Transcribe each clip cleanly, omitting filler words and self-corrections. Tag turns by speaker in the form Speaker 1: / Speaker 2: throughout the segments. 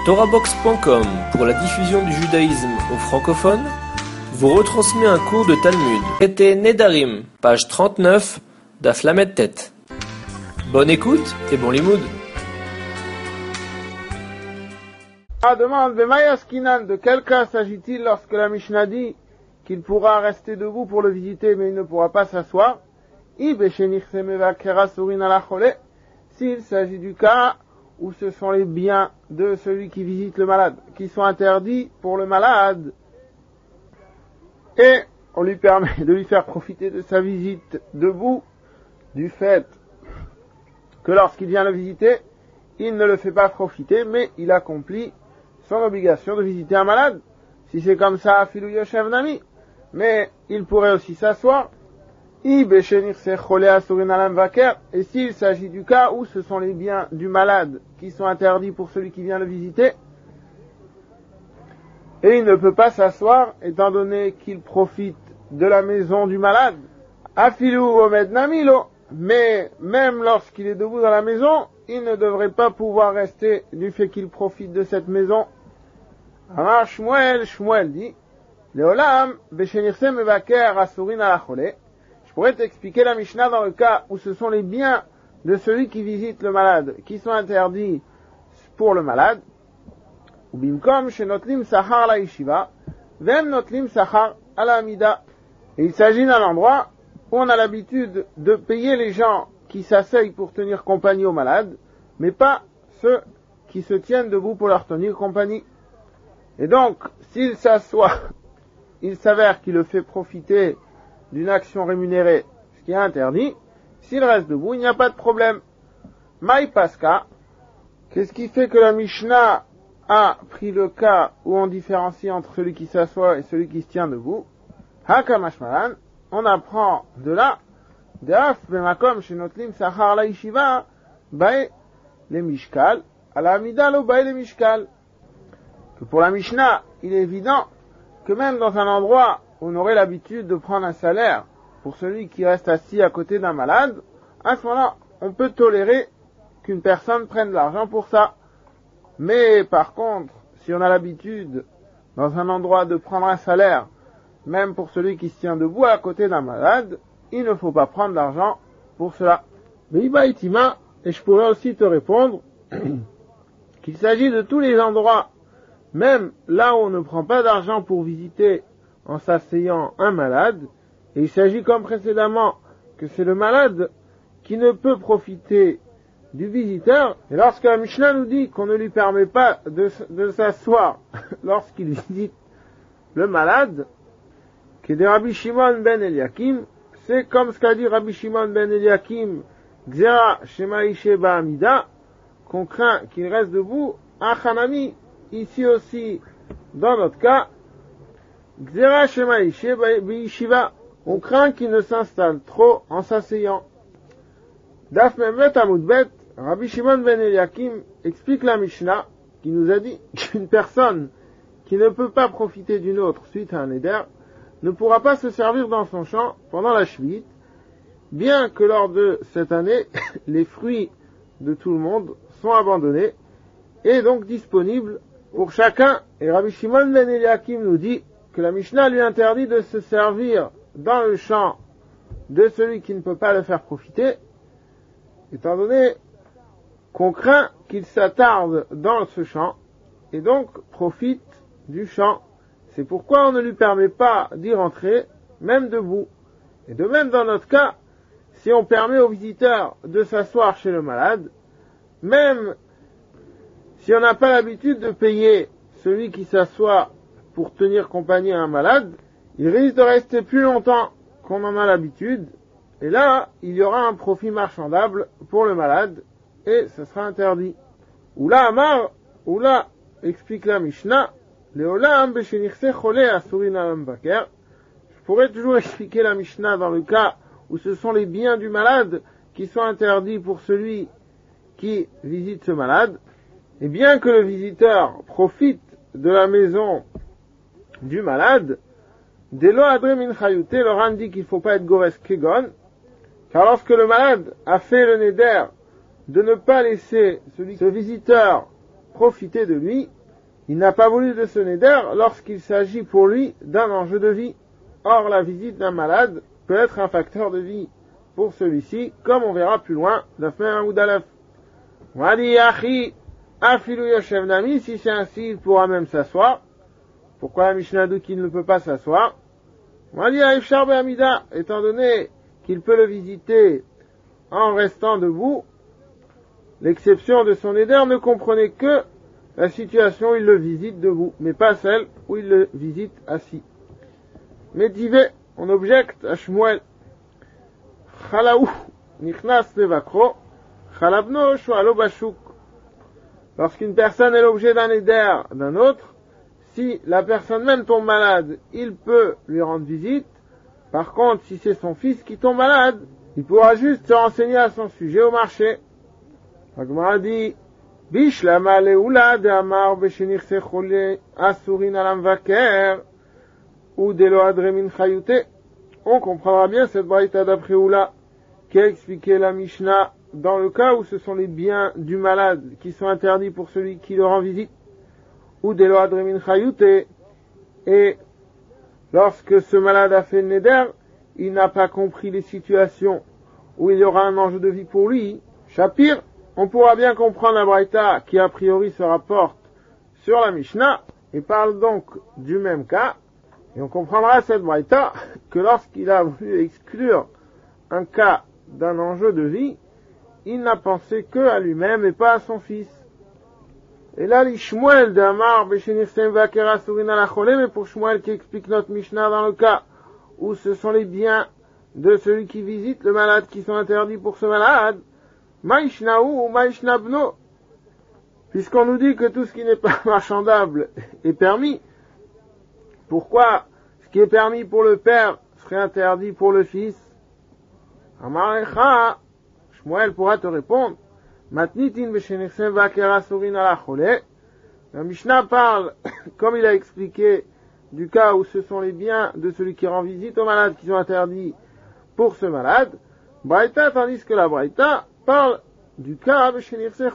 Speaker 1: TorahBox.com, pour la diffusion du judaïsme aux francophones, vous retransmet un cours de Talmud. Traité Nedarim, page 39, Daf Lamed Tet. Bonne écoute et bon limoud.
Speaker 2: Demande, de quel cas s'agit-il lorsque la Mishnah dit qu'il pourra rester debout pour le visiter mais il ne pourra pas s'asseoir? S'il s'agit du cas où ce sont les biens de celui qui visite le malade, qui sont interdits pour le malade, et on lui permet de lui faire profiter de sa visite debout, du fait que lorsqu'il vient le visiter, il ne le fait pas profiter, mais il accomplit son obligation de visiter un malade. Si c'est comme ça, Filou Yoshev Nami, mais il pourrait aussi s'asseoir. Et s'il s'agit du cas où ce sont les biens du malade qui sont interdits pour celui qui vient le visiter, et il ne peut pas s'asseoir étant donné qu'il profite de la maison du malade, Afilou Omed Namilo, mais même lorsqu'il est debout dans la maison, il ne devrait pas pouvoir rester du fait qu'il profite de cette maison. Amar Shmuel dit, Leolam, Beshenirse Mevaker Asurin Alachole. Je pourrais t'expliquer la Mishnah dans le cas où ce sont les biens de celui qui visite le malade, qui sont interdits pour le malade. Ubimkom shenotlim sachar la yeshiva, vem notlim sachar à la amida. Et il s'agit d'un endroit où on a l'habitude de payer les gens qui s'asseyent pour tenir compagnie aux malades, mais pas ceux qui se tiennent debout pour leur tenir compagnie. Et donc, s'il s'assoit, il s'avère qu'il le fait profiter d'une action rémunérée, ce qui est interdit. S'il reste debout, il n'y a pas de problème. Maï Paska, qu'est-ce qui fait que la Mishnah a pris le cas où on différencie entre celui qui s'assoit et celui qui se tient debout? Hakamashmalan, on apprend de là, Deaf bemakom shenotlim sachar la yeshiva, bae le mishkal, ala amidalo bae le mishkal. Que pour la Mishnah, il est évident que même dans un endroit où on aurait l'habitude de prendre un salaire pour celui qui reste assis à côté d'un malade, à ce moment-là, on peut tolérer qu'une personne prenne de l'argent pour ça. Mais par contre, si on a l'habitude, dans un endroit, de prendre un salaire, même pour celui qui se tient debout à côté d'un malade, il ne faut pas prendre l'argent pour cela. Mais Iba Itima, et je pourrais aussi te répondre, qu'il s'agit de tous les endroits, même là où on ne prend pas d'argent pour visiter en s'asseyant un malade, et il s'agit comme précédemment que c'est le malade qui ne peut profiter du visiteur, et lorsque la Mishnah nous dit qu'on ne lui permet pas de s'asseoir lorsqu'il visite le malade, que de Rabbi Shimon ben Eliakim, c'est comme ce qu'a dit Rabbi Shimon ben Eliakim, Gzera Shema Ishe Ba'amida, qu'on craint qu'il reste debout, Achanami, ici aussi, dans notre cas, Gzera Shema Ishe Ba'ishiva, on craint qu'il ne s'installe trop en s'asseyant. Daf Memet Amudbet, Rabbi Shimon ben Eliakim explique la Mishnah qui nous a dit qu'une personne qui ne peut pas profiter d'une autre suite à un éder ne pourra pas se servir dans son champ pendant la Shvit, bien que lors de cette année, les fruits de tout le monde sont abandonnés et donc disponibles pour chacun. Et Rabbi Shimon ben Eliakim nous dit que la Mishnah lui interdit de se servir dans le champ de celui qui ne peut pas le faire profiter, étant donné qu'on craint qu'il s'attarde dans ce champ et donc profite du champ. C'est pourquoi on ne lui permet pas d'y rentrer, même debout. Et de même dans notre cas, si on permet au visiteur de s'asseoir chez le malade, même si on n'a pas l'habitude de payer celui qui s'assoit pour tenir compagnie à un malade, il risque de rester plus longtemps qu'on en a l'habitude, et là, il y aura un profit marchandable pour le malade, et ce sera interdit. Oula Amar, Oula explique la Mishnah, Leolam Beshenirse Chole Asurin Alam Baker. Je pourrais toujours expliquer la Mishnah dans le cas où ce sont les biens du malade qui sont interdits pour celui qui visite ce malade, et bien que le visiteur profite de la maison du malade, Delo Adre Min Chayute, le Ran dit qu'il ne faut pas être Gores Kegon, car lorsque le malade a fait le neder de ne pas laisser ce visiteur profiter de lui. Il n'a pas voulu de ce neder lorsqu'il s'agit pour lui d'un enjeu de vie. Or, la visite d'un malade peut être un facteur de vie pour celui-ci, comme on verra plus loin, d'Afmer Amoudalef. Wadi Yachi, Afilu Yoshev Nami, si c'est ainsi, il pourra même s'asseoir. Pourquoi la Mishnah dit qu'il ne peut pas s'asseoir? Wadi Aifshar Be'amida, étant donné qu'il peut le visiter en restant debout, l'exception de son éder ne comprenait que la situation où il le visite debout, mais pas celle où il le visite assis. Médivé, on objecte à Shmuel. Chalaou, nichnas levakro, chalabno shualo bashuk. Lorsqu'une personne est l'objet d'un éder d'un autre, si la personne même tombe malade, il peut lui rendre visite. Par contre, si c'est son fils qui tombe malade, il pourra juste se renseigner à son sujet au marché. Agmara dit, Bishlama leula de amar beshenirse chole asurin alam vaker ou de lo adremin chayute. On comprendra bien cette braïta d'après Oula qui a expliqué la Mishnah dans le cas où ce sont les biens du malade qui sont interdits pour celui qui le rend visite, ou de lo adremin chayute, et lorsque ce malade a fait le neder, il n'a pas compris les situations où il y aura un enjeu de vie pour lui. Shapir, on pourra bien comprendre la braïta qui a priori se rapporte sur la Mishnah et parle donc du même cas. Et on comprendra cette braïta que lorsqu'il a voulu exclure un cas d'un enjeu de vie, il n'a pensé que à lui-même et pas à son fils. Et là, les Shmuel d'Amar Beshenirsen Vakera Surina la Cholé, mais pour Shmuel qui explique notre Mishnah dans le cas où ce sont les biens de celui qui visite le malade qui sont interdits pour ce malade, Maïshnaou ou Maïshnabno, puisqu'on nous dit que tout ce qui n'est pas marchandable est permis, pourquoi ce qui est permis pour le père serait interdit pour le fils? Amarecha, Shmuel pourra te répondre, Matnitin Beshenirsen Vakera Surina la Cholé. La Mishnah parle, comme il a expliqué, du cas où ce sont les biens de celui qui rend visite au malade qui sont interdits pour ce malade, Braïta, tandis que la Braïta parle du cas où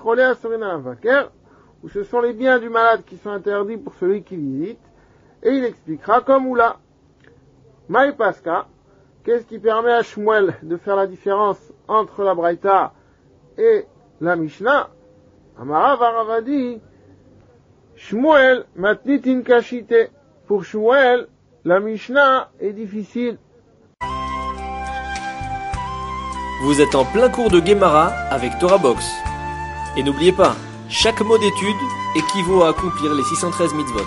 Speaker 2: ce sont les biens du malade qui sont interdits pour celui qui visite, et il expliquera comme Oula. Maï Paska, qu'est-ce qui permet à Shmuel de faire la différence entre la Braïta et la Mishnah? Amara Varavadi, Shmuel matnitin kashite. Pour Shmuel, la Mishnah est difficile.
Speaker 1: Vous êtes en plein cours de Gemara avec Torah Box. Et n'oubliez pas, chaque mot d'étude équivaut à accomplir les 613 mitzvot.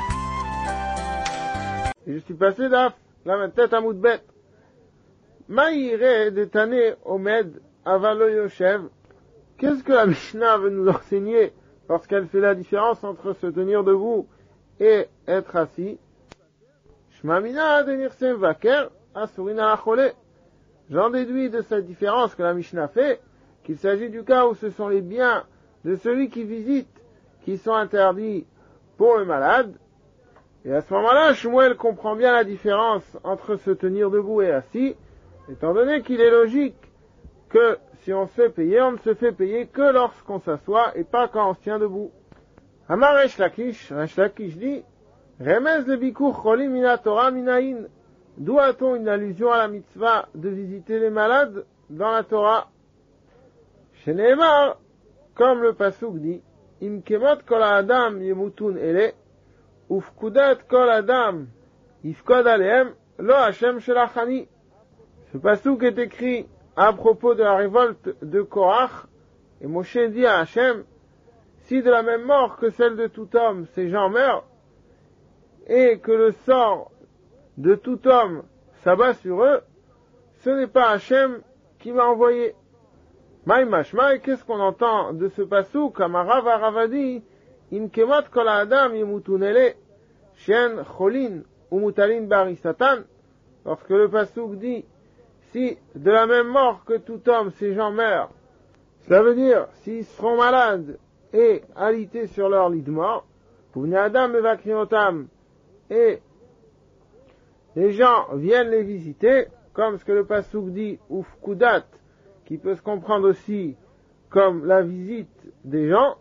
Speaker 2: Et je suis passé d'Af, la tête à Moudbet. Maïre de Tane Omed Avalo Yoshev. Qu'est-ce que la Mishnah veut nous enseigner lorsqu'elle fait la différence entre se tenir debout et être assis? Shmamina de Nirsem Vaker Asurina la Cholé. J'en déduis de cette différence que la Mishnah fait qu'il s'agit du cas où ce sont les biens de celui qui visite qui sont interdits pour le malade. Et à ce moment-là, Shmuel comprend bien la différence entre se tenir debout et assis, étant donné qu'il est logique que si on se fait payer, on ne se fait payer que lorsqu'on s'assoit et pas quand on se tient debout. Amar Resh Lakish dit, Remez le bikur cholim mina Torah minaïn. D'où a-t-on une allusion à la mitzvah de visiter les malades dans la Torah? Chez Nehemar, comme le pasuk dit, Im kemot kol adam yemutun ele, ufkudat kol adam yifkod alehem, lo Hashem shelachani. Ce pasuk est écrit à propos de la révolte de Korach, et Moshe dit à Hashem, si de la même mort que celle de tout homme, ces gens meurent, et que le sort de tout homme s'abat sur eux, ce n'est pas Hachem qui m'a envoyé. Maï mashmaï, qu'est-ce qu'on entend de ce pasuk? Amarav Aravadi, in kemat kol adam yemutunele, shen cholin umutalin bari satan. Lorsque le pasuk dit, si de la même mort que tout homme ces gens meurent, cela veut dire, s'ils seront malades et alités sur leur lit de mort, Pouvne adam mevakrinotam, et les gens viennent les visiter, comme ce que le pasuk dit, ufkudat, qui peut se comprendre aussi comme la visite des gens,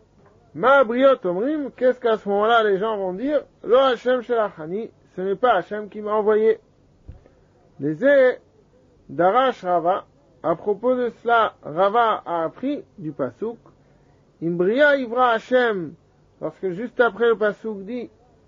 Speaker 2: Ma briot omrim, qu'est-ce qu'à ce moment-là les gens vont dire? Lo Hashem shelachani, ce n'est pas Hashem qui m'a envoyé. Les Darash Rava, à propos de cela, Rava a appris du Pasuk, Imbria Ivra Hashem, lorsque juste après le Pasuk dit,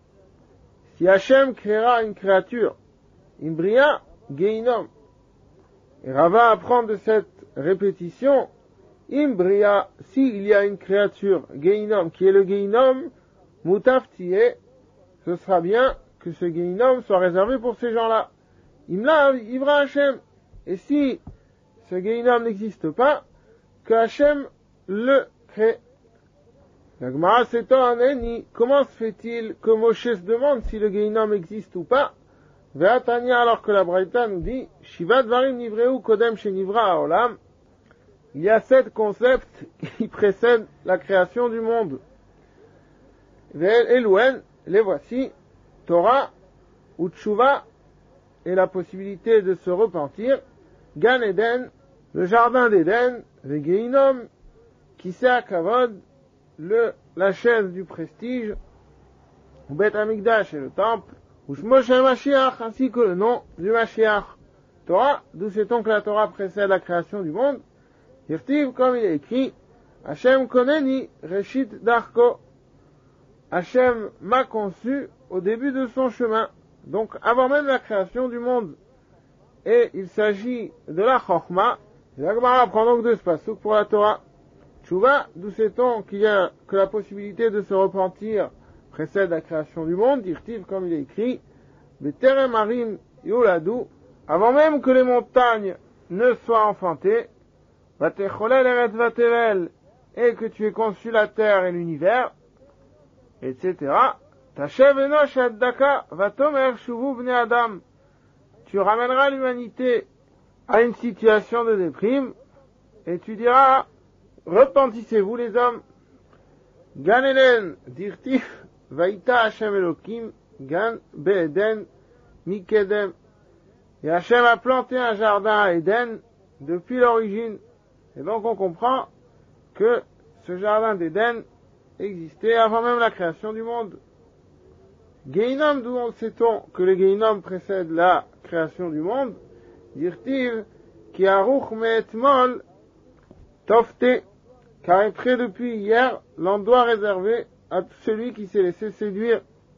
Speaker 2: si Hashem créera une créature, Imbria Geinom. Et Rava apprend de cette répétition, Imbria, s'il y a une créature, Geinom, qui est le Geinom, Mutaftiye, ce sera bien que ce Geinom soit réservé pour ces gens-là. Imla Ivra Hashem. Et si ce Geinom n'existe pas, que Hashem le crée. La Gemara s'étonne, comment se fait-il que Moshe se demande si le Geinom existe ou pas? Ve'atania, alors que la Braïta nous dit, Shivat Varim Nivreu Kodem Shenivra Haolam. Il y a 7 concepts qui précèdent la création du monde. Ve'elouen, les voici, Torah, Utshuva, et la possibilité de se repentir, Gan Eden, le jardin d'Éden, Vegeinom, Kisei Kavod, la chaise du prestige, Bet Amikdash et le temple, Ushmo Shel Mashiach, ainsi que le nom du Mashiach. Torah, d'où sait-on que la Torah précède la création du monde? Irtiv, comme il est écrit, Hashem Koneni, Reshit Darko. Hashem m'a conçu au début de son chemin, donc avant même la création du monde. Et il s'agit de la Chochma. La Gemara prend donc de ce pasuk pour la Torah. Tshuva, d'où sait-on que la possibilité de se repentir précède la création du monde, dirtiv comme il est écrit, Beterem Harim Yoladu, avant même que les montagnes ne soient enfantées, Vatecholel Eretz Vatevel, et que tu aies conçu la terre et l'univers, etc. Tashev Enosh Addaka Vatomer Shuvu Bnei Adam, tu ramèneras l'humanité à une situation de déprime, et tu diras, repentissez-vous les hommes. Gan Eden, dirtif, Vaïta Hashem Elohim, Gan Be'eden, Mikedem. Et Hashem a planté un jardin à Éden depuis l'origine. Et donc on comprend que ce jardin d'Éden existait avant même la création du monde. Geinom, d'où sait-on que le Geinom précède la création du monde? Dirtiv, qui aruch me'etmol, tofte, car est prêt depuis hier l'endroit réservé à celui qui s'est laissé séduire.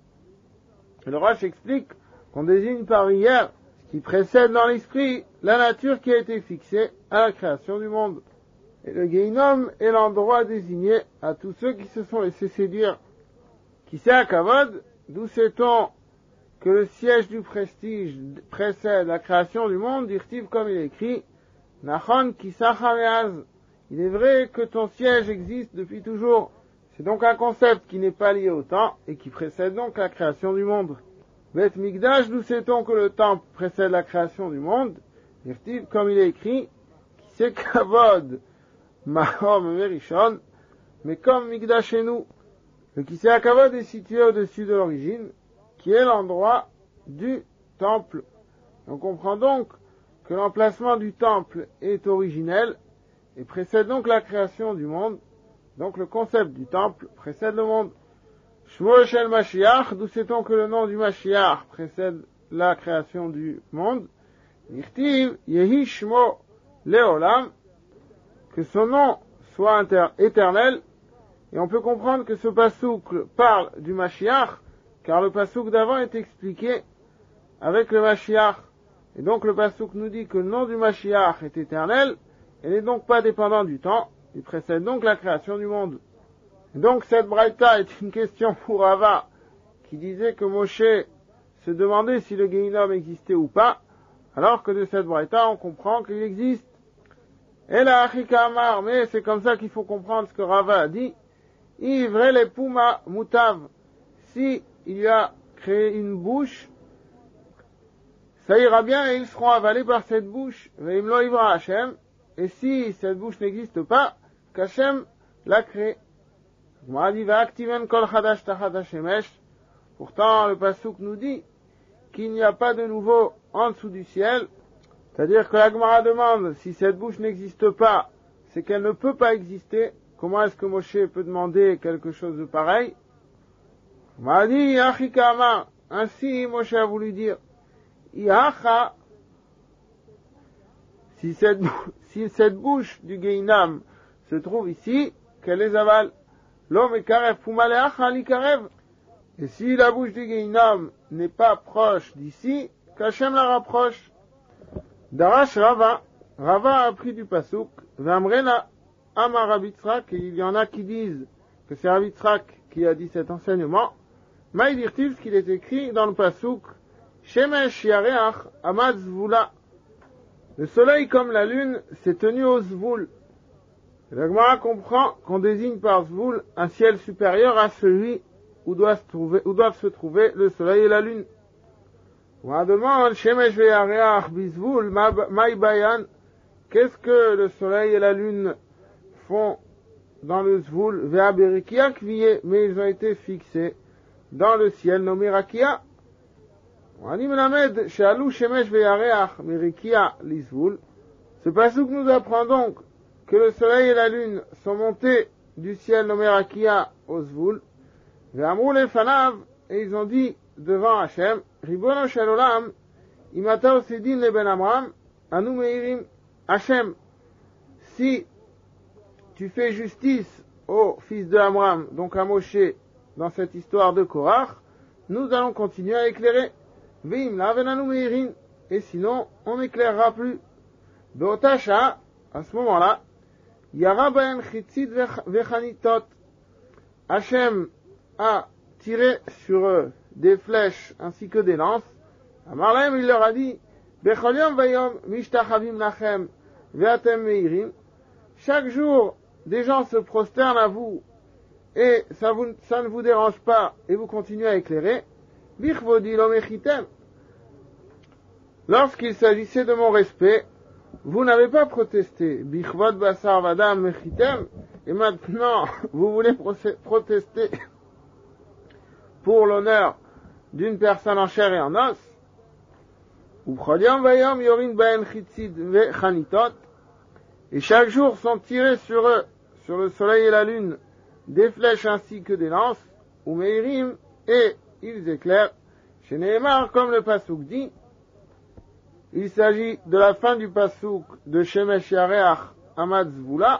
Speaker 2: Et le Rosh explique qu'on désigne par hier, qui précède dans l'esprit, la nature qui a été fixée à la création du monde. Et le Geinom est l'endroit désigné à tous ceux qui se sont laissés séduire. Qui sait à Kavod, d'où sait-on que le siège du prestige précède la création du monde, dirtiv comme il est écrit, Nachon Kisachareaz. Il est vrai que ton siège existe depuis toujours. C'est donc un concept qui n'est pas lié au temps et qui précède donc la création du monde. Bet Mikdash, d'où sait-on que le temple précède la création du monde, dirtiv comme il est écrit, Kisei Kavod, Mahom Verishon, mais comme Mikdash chez nous. Le Kisei Kavod est situé au-dessus de l'origine, qui est l'endroit du temple. On comprend donc que l'emplacement du temple est originel et précède donc la création du monde. Donc le concept du temple précède le monde. Shmo Shel Mashiach, d'où sait-on que le nom du Mashiach précède la création du monde? Nirtiv Yehi Shmo Leolam, que son nom soit éternel. Et on peut comprendre que ce pasouk parle du Mashiach, car le pasouk d'avant est expliqué avec le Mashiach. Et donc le pasouk nous dit que le nom du Mashiach est éternel, et n'est donc pas dépendant du temps, il précède donc la création du monde. Et donc cette braïta est une question pour Rava, qui disait que Moshe se demandait si le Geinom existait ou pas, alors que de cette braïta on comprend qu'il existe. Et la Achika Amar, mais c'est comme ça qu'il faut comprendre ce que Rava a dit, Ivre les Puma Mutav, si il y a créé une bouche, ça ira bien et ils seront avalés par cette bouche. Veimlo Ivra Hashem, et si cette bouche n'existe pas, qu'Hashem l'a créée. Pourtant, le Pasuk nous dit qu'il n'y a pas de nouveau en dessous du ciel. C'est-à-dire que la Gemara demande si cette bouche n'existe pas, c'est qu'elle ne peut pas exister. comment est-ce que Moshe peut demander quelque chose de pareil? On m'a dit, Achikama, ainsi Moshe a voulu dire, Iacha, si cette bouche du Gehinam se trouve ici, qu'elle les avale. L'homme est karev, Pumaleacha li karev. Et si la bouche du Gehinam n'est pas proche d'ici, qu'Hachem la rapproche. Darash Rava a appris du Pasuk, Vamrena Amar Rabbi Tzrak, et il y en a qui disent que c'est Rabbi Tzrak qui a dit cet enseignement. Maïdirtiv, ce qu'il est écrit dans le Pasuk, Shemesh Yareach Amad Zvula. Le soleil comme la lune s'est tenu au Zvul. La Gemara comprend qu'on désigne par Zvul un ciel supérieur à celui où doivent se trouver le soleil et la lune. On demande, Shemesh Yareach Bizvul Maïbayan, qu'est-ce que le soleil et la lune font dans le Zvul? Vea Berikia Kviye, mais ils ont été fixés dans le ciel nommé Rakia. Ce pasuk nous apprend donc que le soleil et la lune sont montés du ciel nommé Rakia au Zvul, et ils ont dit devant Hachem, Ribono shel olam, imata osedin le ben Amram, anu meirim, Hachem, si tu fais justice au fils de Amram, donc à Moshe, dans cette histoire de Korach, nous allons continuer à éclairer. Et sinon, on n'éclairera plus. Beotasha, à ce moment-là, Yara baen chitzit vechanitot. Hachem a tiré sur eux des flèches ainsi que des lances. Amarlem, il leur a dit, Bechol yom vayom mishtachavim lachem ve'atem meirim. Chaque jour, des gens se prosternent à vous et ça ne vous dérange pas et vous continuez à éclairer. Bichvodi lo mechitem. Lorsqu'il s'agissait de mon respect, vous n'avez pas protesté. Bichvod basar vadam mechitem. Et maintenant, vous voulez protester pour l'honneur d'une personne en chair et en os. Uchol vayom yorin baen chitzid vechanitot. Et chaque jour sont tirés sur eux, sur le soleil et la lune, des flèches ainsi que des lances, ou meirim, et ils éclairent. Chez Nehemar, comme le Pasuk dit, il s'agit de la fin du Pasuk de Shemesh Yareach Amad Zvula,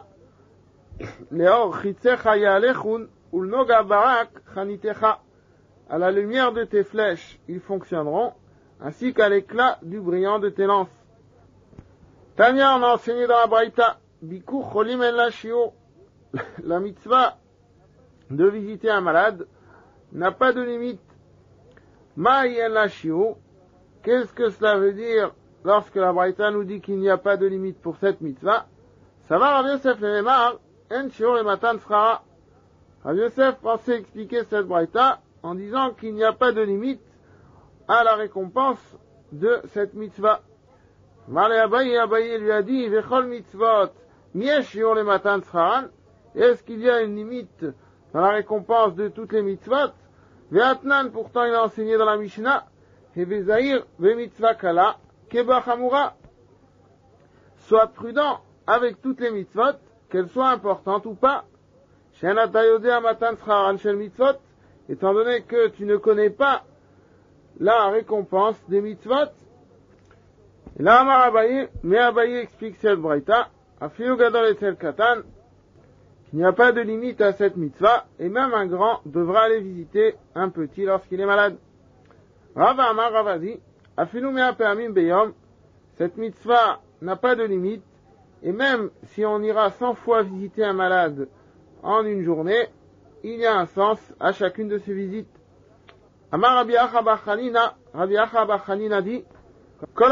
Speaker 2: Leor Chitzecha Yalechun, Ulnoga Barak Chanitecha. À la lumière de tes flèches, ils fonctionneront, ainsi qu'à l'éclat du brillant de tes lances. Tania, on a enseigné dans la Braïta, Bikur Cholim El Lashio, la mitzvah de visiter un malade n'a pas de limite. Maï El Lashio, qu'est-ce que cela veut dire lorsque la Braïta nous dit qu'il n'y a pas de limite pour cette mitzvah? Ça va, Rav Yosef Lemar, En Shiur le Matan Srara. Rav Yosef pensait expliquer cette Braïta en disant qu'il n'y a pas de limite à la récompense de cette mitzvah. Malé Abaye lui a dit, Vechol mitzvot, miesh shiur le matan scharan. Est-ce qu'il y a une limite dans la récompense de toutes les mitzvot? Ve'atnan, pourtant il a enseigné dans la Mishnah, Hevezair ve mitzvah kala, keba chamura. Sois prudent avec toutes les mitzvot, qu'elles soient importantes ou pas. Shen atayodea matan scharan shel mitzvot, étant donné que tu ne connais pas la récompense des mitzvot. Et là, Amar Abaye, mais Abaye explique cette braïta, Afilu gadol etzel katan, qu'il n'y a pas de limite à cette mitzvah, et même un grand devra aller visiter un petit lorsqu'il est malade. Rav Amar Ravadi, Afilu mea pe'amim beyom, cette mitzvah n'a pas de limite, et même si on ira 100 fois visiter un malade en une journée, il y a un sens à chacune de ces visites. Amar Rabbi Acha bar Chanina dit, tout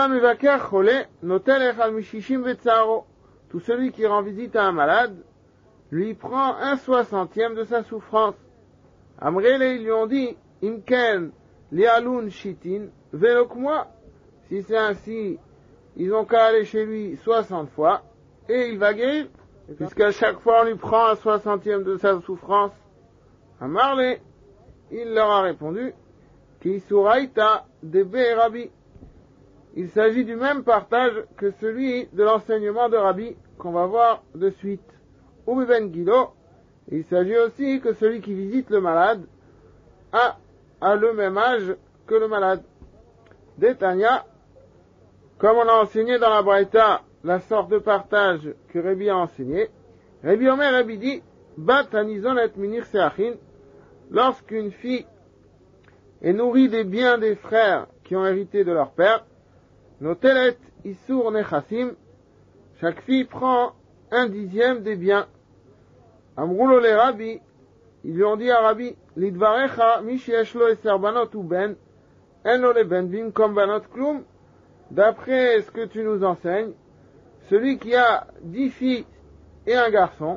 Speaker 2: celui qui rend visite à un malade, lui prend 1/60 de sa souffrance. Amrele, ils lui ont dit, Imken, lialoun shitin, velok moi. Si c'est ainsi, ils ont qu'à aller chez lui 60 fois, et il va guérir, puisqu'à chaque fois on lui prend 1/60 de sa souffrance. Amarle, il leur a répondu, Kisuraita debe Rabbi. Il s'agit du même partage que celui de l'enseignement de Rabbi qu'on va voir de suite. Ou ben Guido, Il s'agit aussi que celui qui visite le malade a le même âge que le malade. Détania, comme on a enseigné dans la Braïta la sorte de partage que Rabbi a enseigné, Rabbi Omer, Rabbi dit, Bat anizon et minir seachin, lorsqu'une fille est nourrie des biens des frères qui ont hérité de leur père, notelet isur nechassim, chaque fille prend 1/10 des biens. Amroulo le Rabbi, ils lui ont dit à Rabbi, Lidvarecha, mi sheyesh lo eser banot ou ben, en lo le ben bin kom banot klum. D'après ce que tu nous enseignes, celui qui a 10 filles et un garçon,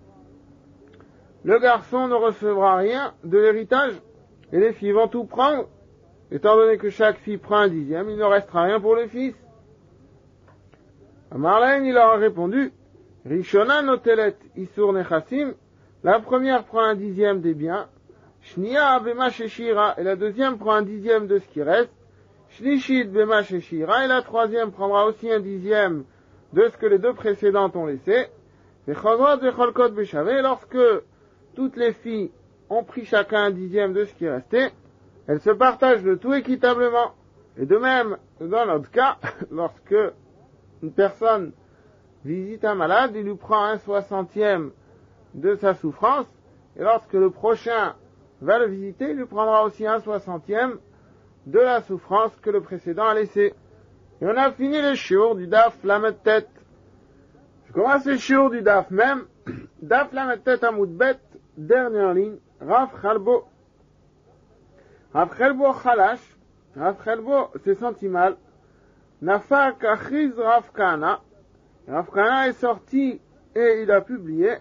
Speaker 2: le garçon ne recevra rien de l'héritage, et les filles vont tout prendre. Étant donné que chaque fille prend 1/10, il ne restera rien pour les fils. Marlène, il leur a répondu, Rishona notelet isur nechassim, la première prend 1/10 des biens, Shnia bema sheshira, et la deuxième prend 1/10 de ce qui reste, Shlishit bema sheshira, et la troisième prendra aussi 1/10 de ce que les deux précédentes ont laissé, et Chozrot vecholkot beshavé, lorsque toutes les filles ont pris chacun 1/10 de ce qui restait, elles se partagent le tout équitablement. Et de même, dans notre cas, lorsque une personne visite un malade, il lui prend 1/60 de sa souffrance, et lorsque le prochain va le visiter, il lui prendra aussi 1/60 de la souffrance que le précédent a laissé. Et on a fini le shiur du Daf Lamed Tet. Je commence le shiur du Daf même, Daf Lamed Tet Amud Bet, dernière ligne, Rav Chalbo. Rav Chalbo Chalash, Rav Chalbo s'est senti mal, Nafak Achiz Rav Kahana, Rav Kahana est sorti et il a publié.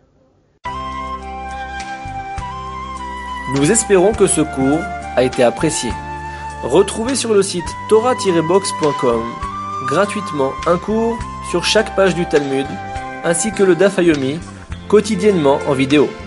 Speaker 1: Nous espérons que ce cours a été apprécié. Retrouvez sur le site torah-box.com gratuitement un cours sur chaque page du Talmud, ainsi que le Daf Yomi, quotidiennement en vidéo.